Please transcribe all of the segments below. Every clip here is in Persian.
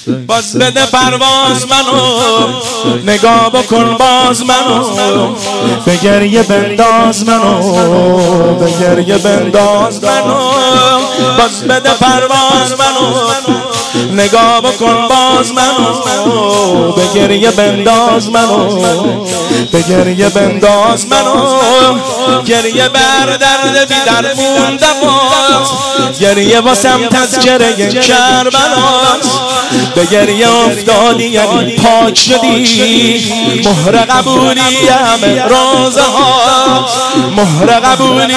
باز بده پرواز منو، نگاه بکن باز منو، به گریه بنداز منو، به گریه بنداز منو. باز بده پرواز منو، نگاه بکن باز منو، به گریه بنداز منو، به گریه بنداز منو. گریه بر درد بی درموندم، گریه واسم تذکره کربلاست. به گریه افتادی یعنی پاک شدی، مهر قبولی همه روزه ها، مهر قبولی.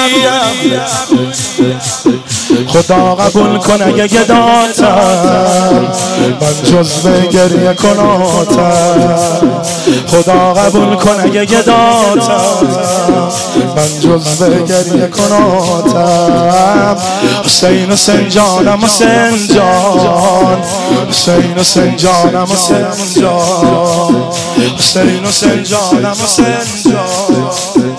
خدا قبول کن اگه گداتم، من جزو گریه کناتم. خدا قبول کن اگه گداتم، من جزو گریه کناتم. حسین حسین جانم حسین جان، حسین حسین جانم حسین جان، حسین حسین جانم حسین جان.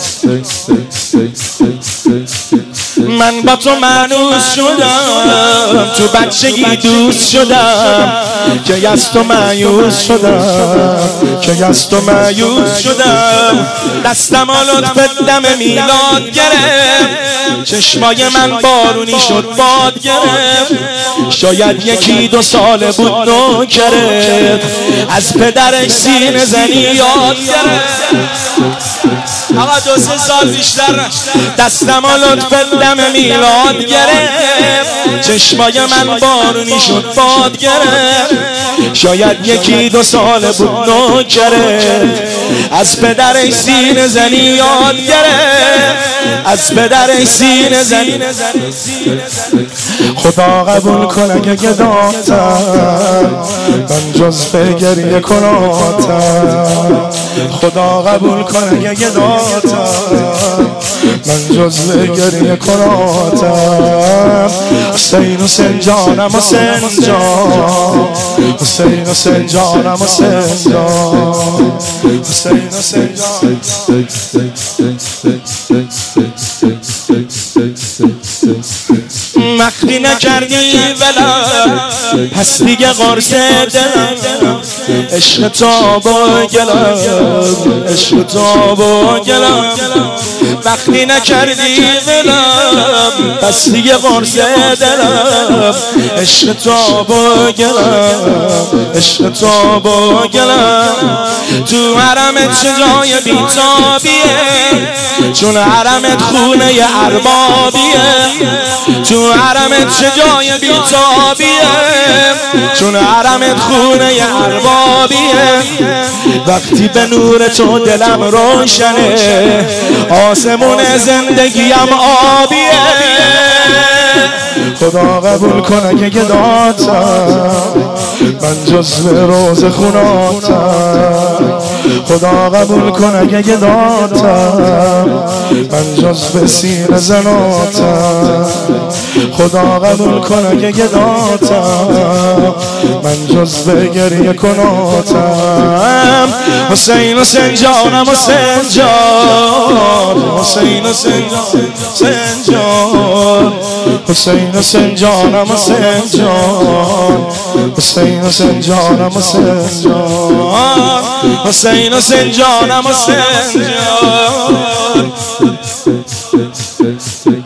من با تو مانوس شدم، تو بچگی دوست شدم، که از تو مایوس شدم، که از تو مایوس شدم. دستم و لطفت دم میلاد گرفت، چشمای من بارونی شد باد گرفت. شاید یکی دو ساله بود نوکرت، از پدرش سینه زنی یاد گرفت. آقا 2-3 سال بیشتر. دستم و لطفت دم میلاد گرفت، چشمای من بارونی شد باد گرفت. شاید یکی دو ساله بود نوکرت، از پدرش سینه زنی یاد گرفت، از پدرش سینه زنی. خدا قبول کن اگه گداتم، من جزو گریه کناتم. خدا قبول کن اگه گداتم، من جزو گریه کناتم. حسین حسین جانم حسین جان، حسین حسین جانم حسین جان، حسین حسین جان. مخفی نکردی ولم، پس دیگه قرص دلم. عشق تو با گلم، عشق تو با گلم. مخفی نکردی ولم، پس دیگه قرص دلم. عشق تو با گلم، عشق تو با گلم. تو حرمت چه جای بیتابیه، چون حرمت خونه اربابیه. تو حرمت چه جای بیتابیه، چون حرمت خونه اربابیه. وقتی به نور تو دلم روشنه، آسمون زندگیم آبیه. خدا قبول کن اگه گداتم، من جزو روز خوناتم. خدا قبول کن اگه گداتم، من جزو سینه زناتم. خدا قبول کن اگه گداتم، من جزو گریه کناتم. حسین حسین جانم حسین جان، حسین حسین جان، حسین حسین جانم حسین جان، حسین حسین جانم حسین جان، حسین حسین جانم حسین جان.